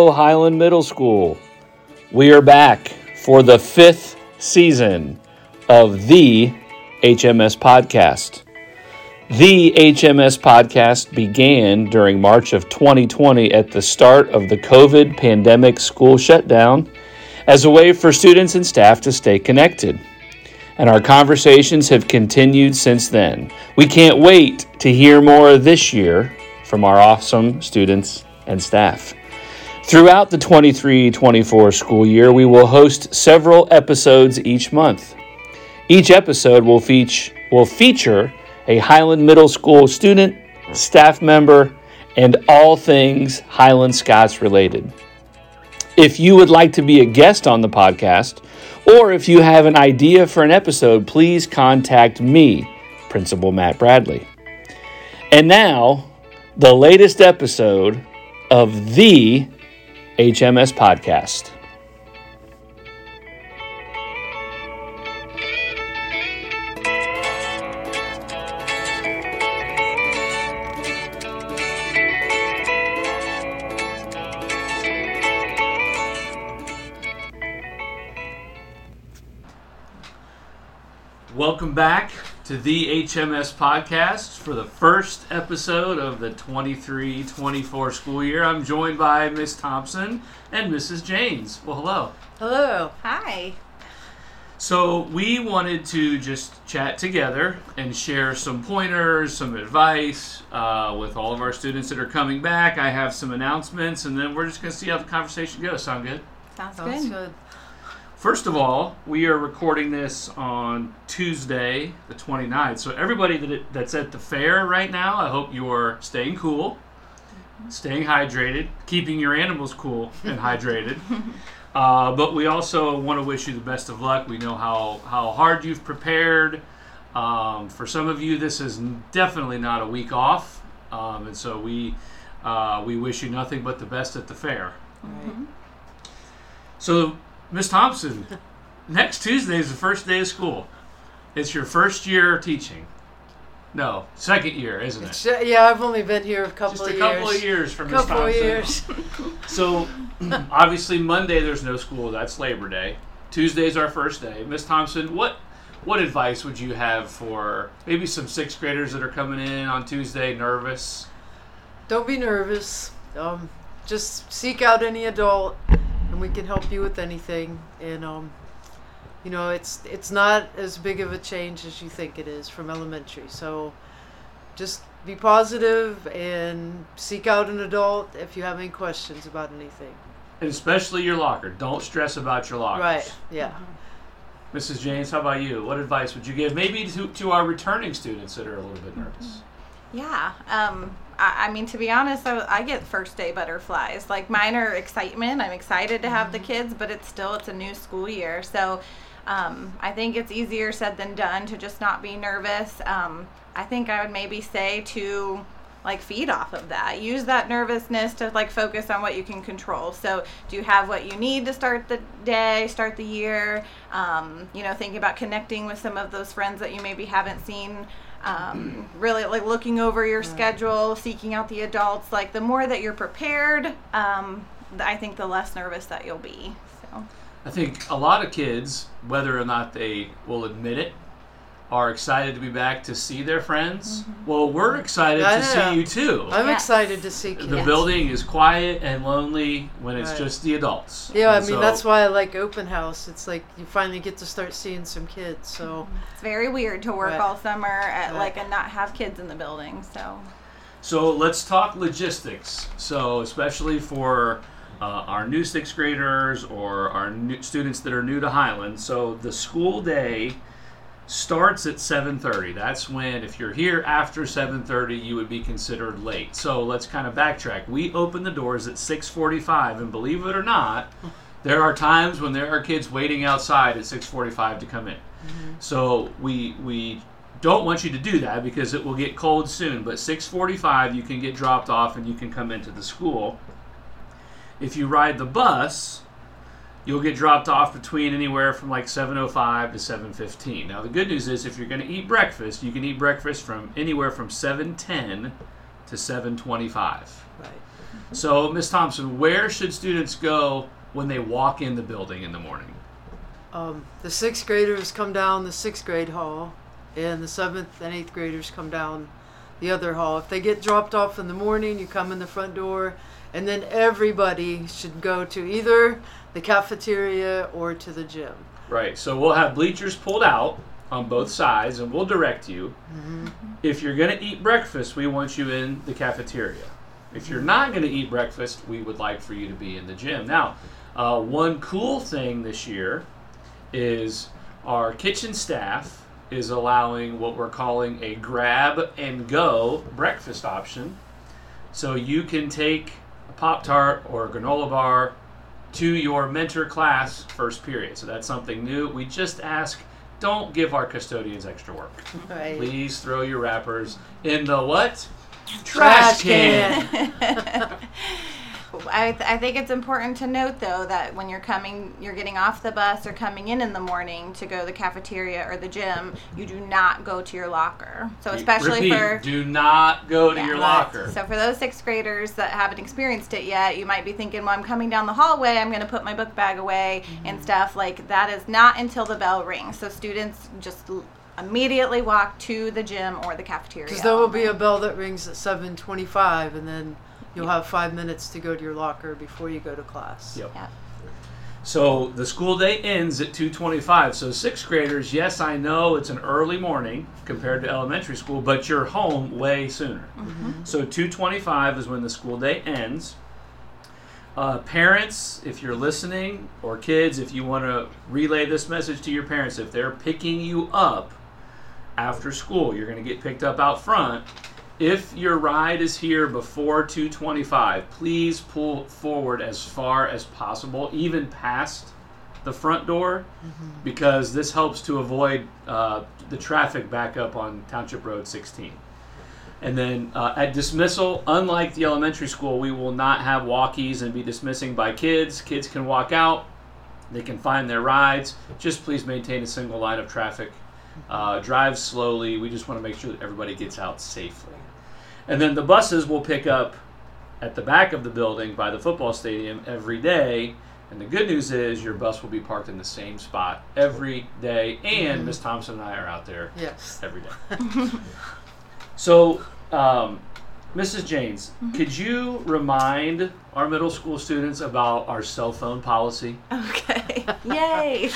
Hello, Highland Middle School. We are back for the 5th season of the HMS Podcast. The HMS Podcast began during March of 2020 at the start of the COVID pandemic school shutdown as a way for students and staff to stay connected. And our conversations have continued since then. We can't wait to hear more this year from our awesome students and staff. Throughout the 23-24 school year, we will host several episodes each month. Each episode will feature a Highland Middle School student, staff member, and all things Highland Scots related. If you would like to be a guest on the podcast, or if you have an idea for an episode, please contact me, Principal Matt Bradley. And now, the latest episode of the HMS Podcast. Welcome back to the HMS Podcast for the first episode of the 23-24 school year. I'm joined by Miss Thompson and Mrs. Janes. Well, hello. Hello. Hi. So we wanted to just chat together and share some pointers, some advice with all of our students that are coming back. I have some announcements, and then we're just going to see how the conversation goes. Sound good? Sounds Good. First of all, we are recording this on Tuesday, the 29th. So everybody that's at the fair right now, I hope you're staying cool, staying hydrated, keeping your animals cool and hydrated. But we also want to wish you the best of luck. We know how hard you've prepared. For some of you, this is definitely not a week off. And so we wish you nothing but the best at the fair. Right. So, Miss Thompson, next Tuesday is the first day of school. It's your first year teaching. No, second year, isn't it? Yeah, I've only been here a couple of years. Just a couple of years for Miss Thompson. Couple of years. So, obviously Monday there's no school. That's Labor Day. Tuesday's our first day. Miss Thompson, what advice would you have for maybe some 6th graders that are coming in on Tuesday nervous? Don't be nervous. Just seek out any adult, and we can help you with anything. And it's not as big of a change as you think it is from elementary. So just be positive and seek out an adult if you have any questions about anything. And especially your locker. Don't stress about your lockers. Right. Yeah. Mrs. James, how about you? What advice would you give maybe to our returning students that are a little bit nervous? Yeah. I mean, to be honest, I get first day butterflies. Like, mine are excitement. I'm excited to have the kids, but it's a new school year. So I think it's easier said than done to just not be nervous. I think I would maybe say to feed off of that. Use that nervousness to focus on what you can control. So do you have what you need to start the day, start the year? Thinking about connecting with some of those friends that you maybe haven't seen. Really looking over your schedule, seeking out the adults. The more that you're prepared, I think the less nervous that you'll be. So I think a lot of kids, whether or not they will admit it, are excited to be back to see their friends. Mm-hmm. Well, we're excited to see you too. I'm excited to see kids. The building is quiet and lonely when it's just the adults. Yeah, I mean, that's why I like open house. It's you finally get to start seeing some kids. So it's very weird to work all summer at and not have kids in the building. So let's talk logistics. So especially for our new 6th graders or our new students that are new to Highland. So the school day starts at 7:30. That's when, if you're here after 7:30, you would be considered late. So let's kind of backtrack. We open the doors at 6:45, and believe it or not, there are times when there are kids waiting outside at 6:45 to come in. Mm-hmm. So we don't want you to do that because it will get cold soon. But 6:45, you can get dropped off and you can come into the school. If you ride the bus, you'll get dropped off between anywhere from 7:05 to 7:15. Now, the good news is if you're going to eat breakfast, you can eat breakfast from anywhere from 7:10 to 7:25. Right. So, Ms. Thompson, where should students go when they walk in the building in the morning? The 6th graders come down the 6th grade hall, and the 7th and 8th graders come down the other hall. If they get dropped off in the morning, you come in the front door, and then everybody should go to either the cafeteria or to the gym. Right. So we'll have bleachers pulled out on both sides, and we'll direct you. Mm-hmm. If you're going to eat breakfast, we want you in the cafeteria. If you're not going to eat breakfast, we would like for you to be in the gym. Now, one cool thing this year is our kitchen staff is allowing what we're calling a grab and go breakfast option. So you can take a Pop-Tart or a granola bar to your mentor class first period. So that's something new. We just ask, don't give our custodians extra work. Right. Please throw your wrappers in the what? Trash can. I think it's important to note, though, that when you're getting off the bus or coming in the morning to go to the cafeteria or the gym, you do not go to your locker. So especially do not go to your locker. So for those 6th graders that haven't experienced it yet, you might be thinking, well, I'm coming down the hallway, I'm going to put my book bag away and stuff. Like, that is not until the bell rings. So students just immediately walk to the gym or the cafeteria. Because there will be a bell that rings at 7:25, and then you'll have 5 minutes to go to your locker before you go to class. Yep. So the school day ends at 2:25. So 6th graders, yes, I know it's an early morning compared to elementary school, but you're home way sooner. Mm-hmm. So 2:25 is when the school day ends. Parents, if you're listening, or kids, if you want to relay this message to your parents, if they're picking you up after school, you're going to get picked up out front. If your ride is here before 2:25, please pull forward as far as possible, even past the front door, because this helps to avoid the traffic backup on Township Road 16. And then at dismissal, unlike the elementary school, we will not have walkies and be dismissing by kids. Kids can walk out. They can find their rides. Just please maintain a single line of traffic. Drive slowly. We just want to make sure that everybody gets out safely. And then the buses will pick up at the back of the building by the football stadium every day. And the good news is your bus will be parked in the same spot every day. And Ms. Thompson and I are out there every day. So, Mrs. Janes, could you remind our middle school students about our cell phone policy? Okay. Yay.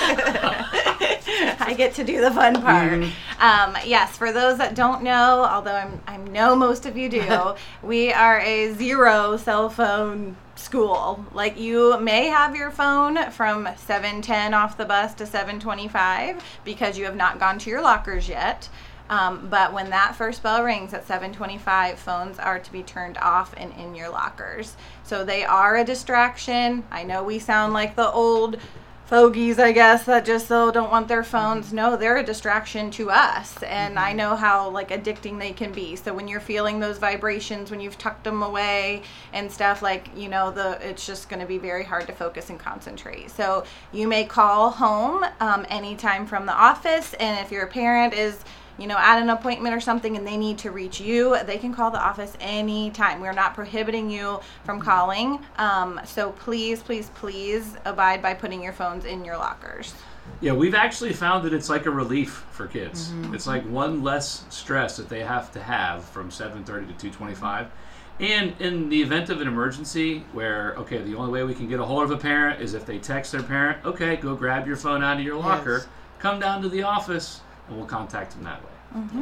I get to do the fun part. Yes, for those that don't know, although I know most of you do, we are a 0 cell phone school. Like, you may have your phone from 7:10 off the bus to 7:25 because you have not gone to your lockers yet. But when that first bell rings at 7:25, phones are to be turned off and in your lockers. So they are a distraction. I know we sound like the old fogies, I guess, that just don't want their phones. No, they're a distraction to us. And I know how addicting they can be. So when you're feeling those vibrations, when you've tucked them away and stuff, it's just going to be very hard to focus and concentrate. So you may call home anytime from the office. And if your parent is at an appointment or something and they need to reach you, they can call the office anytime. We're not prohibiting you from calling. So please, please, please abide by putting your phones in your lockers. Yeah, we've actually found that it's like a relief for kids. It's like one less stress that they have to have from 7:30 to 2:25. And in the event of an emergency where, the only way we can get a hold of a parent is if they text their parent, go grab your phone out of your locker, come down to the office, and we'll contact them that way.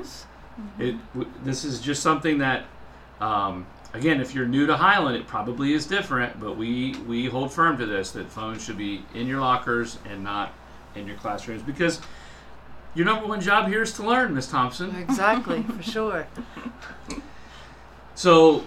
This is just something that, again, if you're new to Highland, it probably is different, but we hold firm to this, that phones should be in your lockers and not in your classrooms, because your number one job here is to learn, Ms. Thompson. Exactly, for sure. So,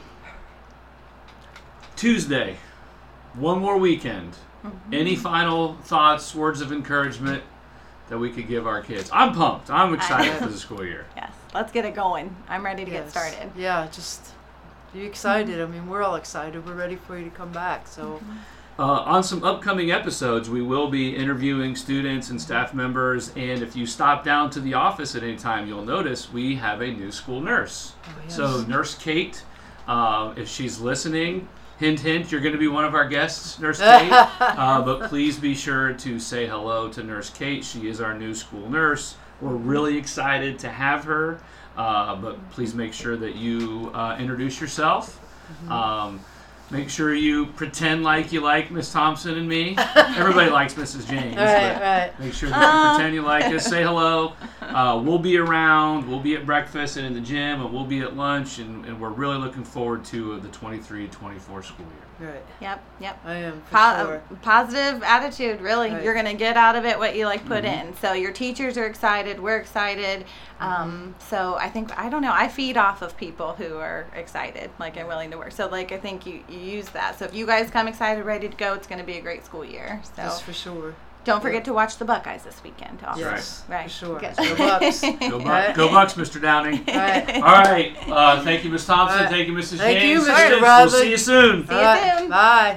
Tuesday, one more weekend. Any final thoughts, words of encouragement that we could give our kids? I'm pumped. I'm excited for the school year. Yes, let's get it going. I'm ready to get started. Yeah, just be excited. I mean, we're all excited. We're ready for you to come back. So, on some upcoming episodes, we will be interviewing students and staff members. And if you stop down to the office at any time, you'll notice we have a new school nurse. So Nurse Kate, if she's listening, hint, hint, you're going to be one of our guests, Nurse Kate. But please be sure to say hello to Nurse Kate. She is our new school nurse. We're really excited to have her. But please make sure that you introduce yourself. Make sure you pretend like you like Miss Thompson and me. Everybody likes Mrs. James. Right. Make sure that you pretend you like us. Say hello. We'll be around. We'll be at breakfast and in the gym, and we'll be at lunch, and we're really looking forward to the 23-24 school year. Right. Yep. I am, for sure. Positive attitude, really. Right. You're going to get out of it what you put in. So your teachers are excited. We're excited. So I don't know. I feed off of people who are excited, and willing to work. So, I think you use that. So if you guys come excited, ready to go, it's going to be a great school year. So That's for sure. Don't forget to watch the Buckeyes this weekend. Also. Yes, right. For sure. Good. Go Bucks. Go Bucks, Mr. Downing. Right. All right. Thank you, Ms. Thompson. Right. Thank you, Mrs. Thank James. you, Mr. We'll Bradley. see you soon. See you soon. Bye.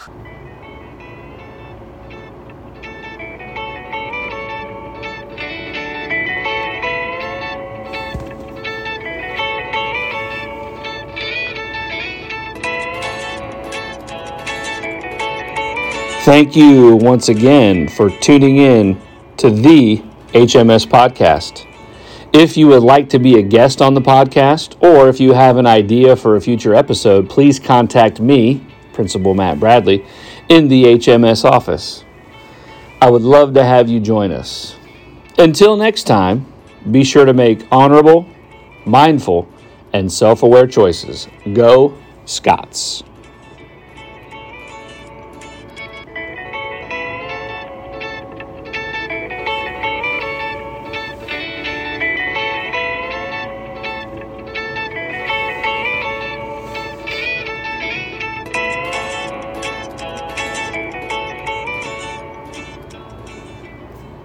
Thank you once again for tuning in to the HMS Podcast. If you would like to be a guest on the podcast, or if you have an idea for a future episode, please contact me, Principal Matt Bradley, in the HMS office. I would love to have you join us. Until next time, be sure to make honorable, mindful, and self-aware choices. Go Scots!